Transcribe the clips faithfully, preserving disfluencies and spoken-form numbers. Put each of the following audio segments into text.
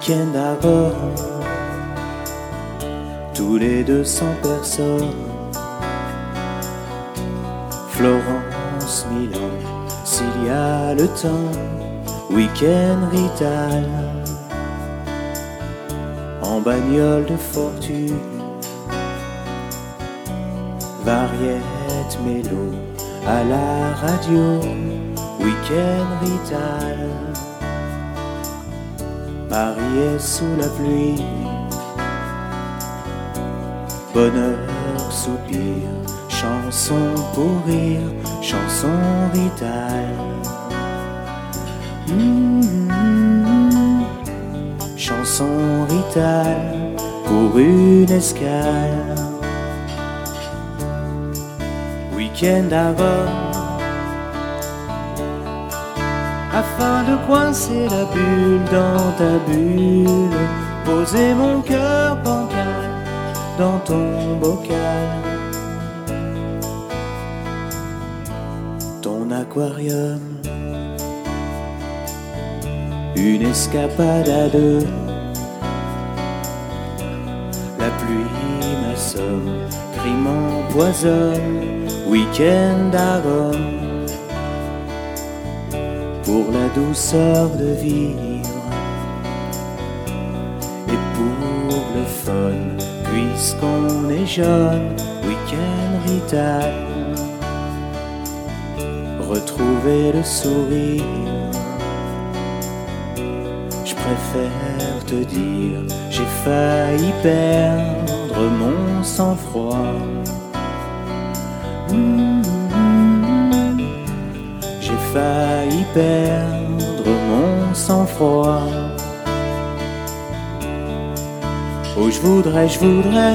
week-end à Rome, tous les deux cents personnes. Florence, Milan, s'il y a le temps, week-end Rital, en bagnole de fortune, variette mélo à la radio, week-end Rital, marié sous la pluie, bonheur, soupir, chanson pour rire, chanson Rital. Mmh, chanson Rital pour une escale. Week-end à Rome, afin de coincer la bulle dans ta bulle, poser mon cœur bancal dans ton bocal. Ton aquarium, une escapade à deux, la pluie m'assomme, crime m'empoisonne, week-end à Rome, pour la douceur de vivre et pour le fun, puisqu'on est jeune, week-end Rital, retrouver le sourire. Je préfère te dire, j'ai failli perdre mon sang-froid. Mmh, mmh, j'ai failli perdre mon sang-froid. Oh, je voudrais, je voudrais,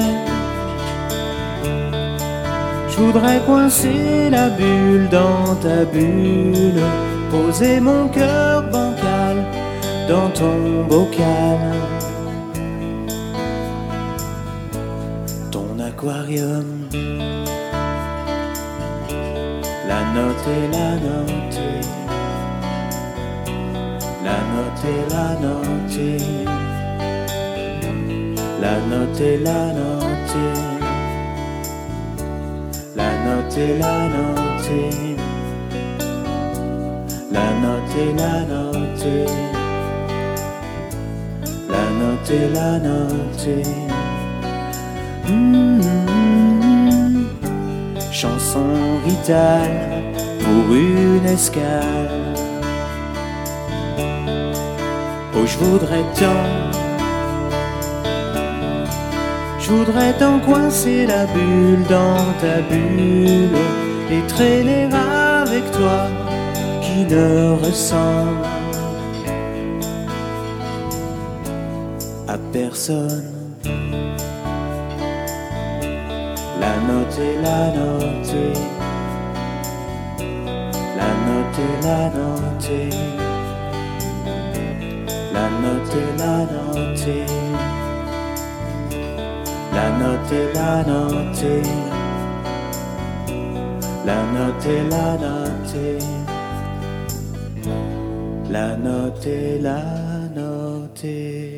je voudrais coincer la bulle dans ta bulle, poser mon cœur bancal dans ton bocal. Ton aquarium, la note et la note, la note et la note, la note et la note, la note et la note, la note et la note, la note et la note. Mmh, chanson Rital pour une escale. Oh, je voudrais tant, je voudrais tant coincer la bulle dans ta bulle et traîner avec toi qui ne ressemble à personne. La note et la note, la note et la note, la note et la note, la note et la note, la note et la note, la note et la note.